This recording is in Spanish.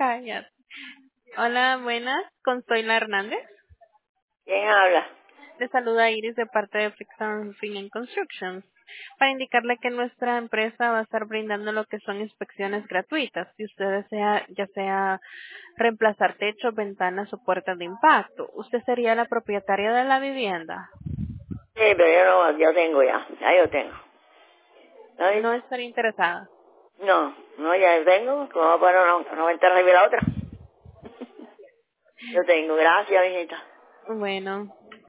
Cállate. Hola, buenas. Con Zoila Hernández. ¿Quién habla? Le saluda Iris de parte de Flexon Roofing and Constructions. Para indicarle que nuestra empresa va a estar brindando lo que son inspecciones gratuitas. Si usted desea, ya sea reemplazar techos, ventanas o puertas de impacto, usted sería la propietaria de la vivienda. Sí, pero yo tengo ya yo tengo. ¿Sabes? No estaría interesada. No, ya tengo, como para no entrar a la otra. Yo tengo, gracias, mijita. Bueno.